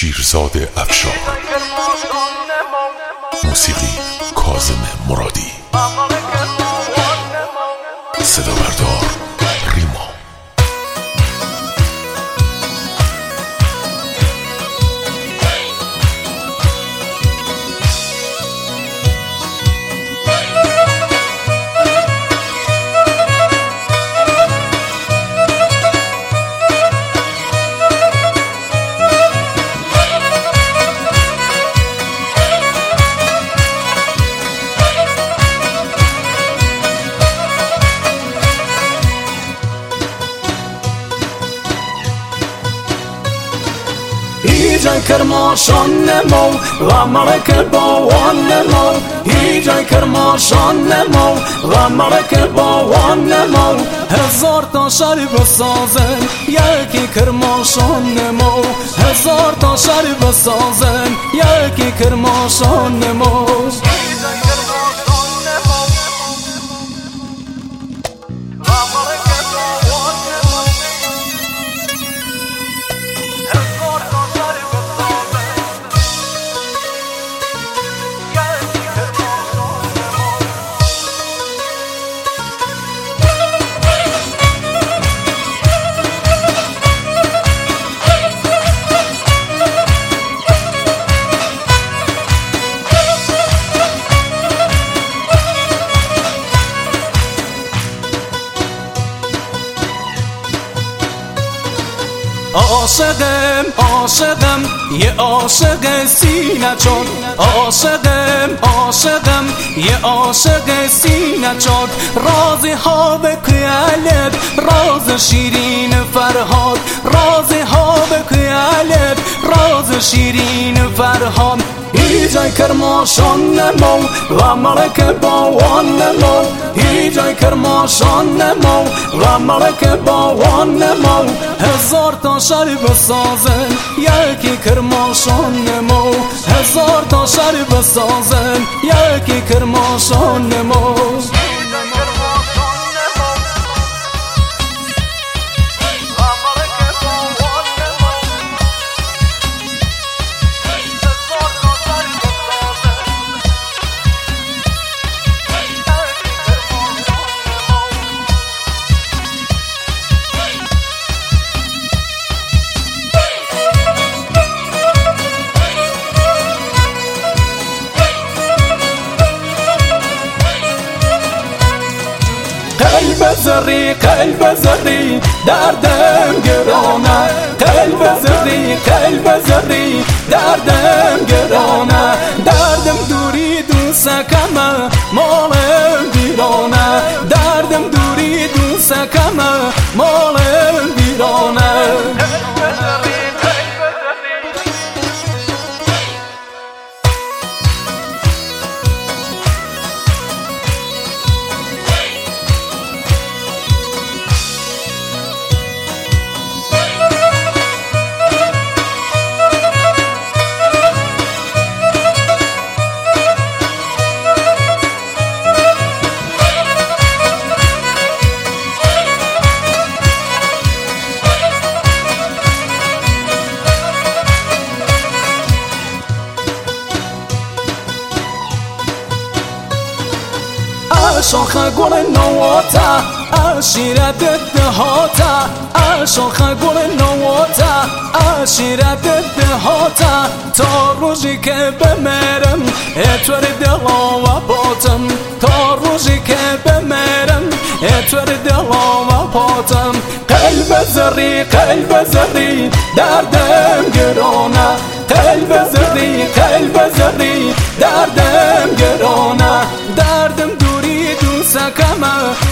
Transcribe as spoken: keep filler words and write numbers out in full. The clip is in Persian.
شیرزاد افشار، موسیقی کاظم مرادی، صدا بردار ریما. هیجای کرماشان نمو و ملک باوان نمو هیجای کرماشان نمو و ملک باوان نمو هزار تا شری بسازن یکی کرماشان نمو هزار تا شری بسازن یکی کرماشان نمو عاشقم عاشقم یه عاشق سینه چاک عاشقم عاشقم یه عاشق سینه چاک رازی ها به قیالت راز شیرین فرهاد رازی ها به قیالت راز شیرین فرهاد هیجای کرماشان نمو و ملک باوان نمو هیجای کرماشان نمو و ملک باوان نمو هزار تا شری بسازن یکی کرماشان نمو هزار تا شری بسازن یکی کرماشان نمو قلب زری قلب زری دردم گرانه قلب زری قلب زری دردم گرانه دردم دوری دوستکمه مالم بیرانه دردم دوری دوستکمه مالم بیرانه عشاق گل نواتا عشیرت دهاتا عشاق گل نواتا عشیرت دهاتا تا روزی که بمیرم اتور دلا و پاتم تا روزی که بمیرم اتور دلا و پاتم قلب زری قلب زری دردم گرانه قلب زری قلب زری دردم گرانه دردم دوری دوستکمه